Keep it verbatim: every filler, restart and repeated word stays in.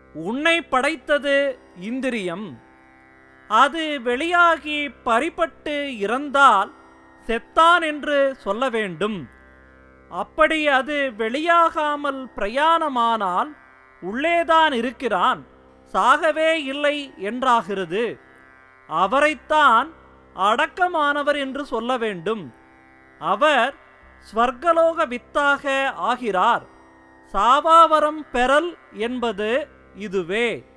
உன்னை படைத்தது இந்திரியம். அது வெளியாகி பறிபட்டு இறந்தால் செத்தான் என்று சொல்ல வேண்டும். அப்படி அது வெளியாகாமல் பிரயாணமானால் உள்ளேதான் இருக்கிறான், சாகவே இல்லை என்றாகிறது. அவரைத்தான் அடக்கமானவர் என்று சொல்ல வேண்டும். அவர் ஸ்வர்கலோக வித்தாக ஆகிறார். சாவாவரம் பெறல் என்பது இதுவே.